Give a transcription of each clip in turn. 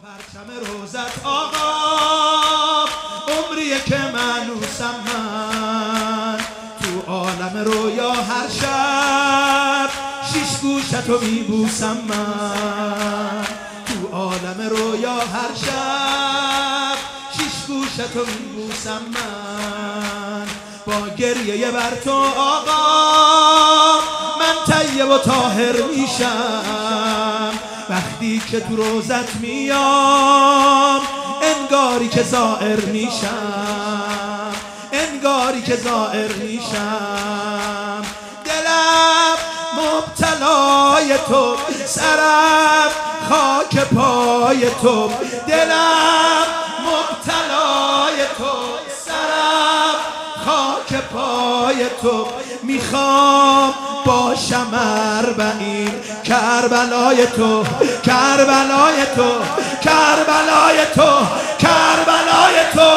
پرچم روزت آقا عمریه که منوسم من تو عالم رویا هر شب شیش گوشتو میبوسم من تو عالم رویا هر شب شیش گوشتو میبوسم من با گریه بر تو آقا من طیب و طاهر میشم وقتی که تو روزت میام انگاری که زائر میشم انگاری که زائر میشم دلم مبتلای تو سرم خاک پای تو دلم مبتلای تو سرم خاک پای تو میخوام باشم اربعین کربلای تو کربلای تو کربلای تو کربلای تو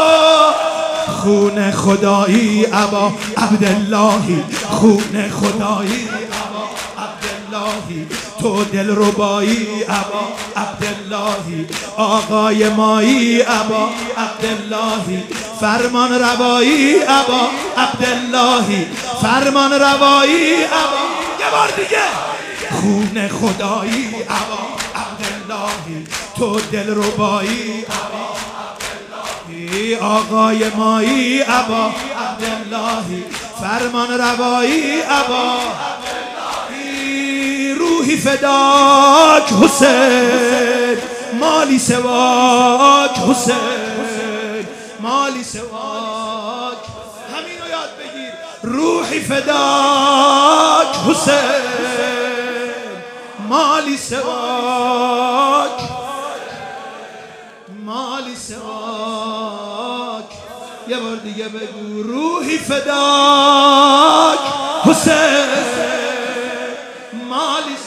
خون خدایی ابا عبداللهی خون خدایی ابا عبداللهی تو دلربایی ابا عبداللهی آقای مایی ابا عبداللهی فرمان روایی ابا عبداللهی فرمان روایی ابا یه بار دیگه خون خدایی ابا عبداللهی تو دلربایی ابا عبداللهی آقای مایی ابا عبداللهی فرمان روایی ابا عبداللهی روحی فداک حسین مالی سواک حسین مالی سواک همینو یاد بگیر روحی فداک حسین مالی سواک مالی سواک یه بار دیگه بگو روحی فداک حسین مالی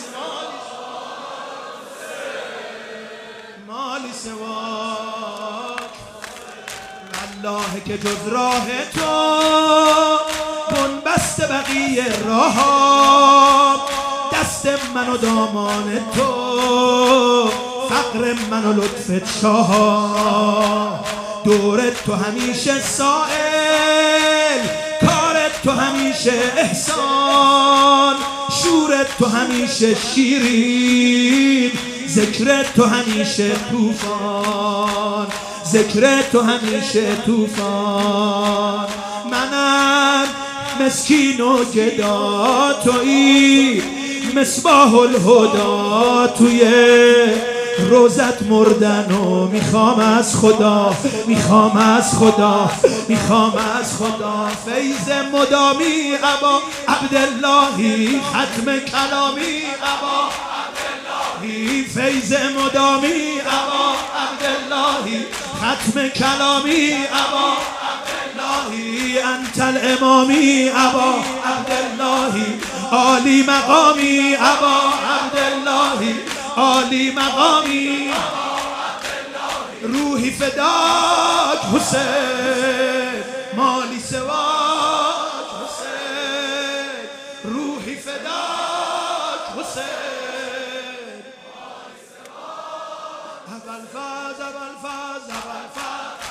مالی سواک والله که جز راه تو بنبست بقیه راه دست من و دامان تو فقر من و لطفت شاه دورت تو همیشه سائل کارت تو همیشه احسان شورت تو همیشه شیرین ذکرت تو همیشه طوفان ذکرت تو همیشه طوفان منم مسکین و گدا تویی مصباح الهدا توی روزت مردن و میخوام از خدا میخوام از خدا میخوام از خدا فیض مدامی ابا عبداللهی ختم کلامی ابا عبداللهی فیض مدامی ابا عبداللهی ختم کلامی ابا عبداللهی انت الامامی ابا عبداللهی عالی مقامی ابا عبداللهی عالی مقامی روحی فداک حسین مالی سواک حسین روحی فداک حسین اول فاز اول فاز اول فاز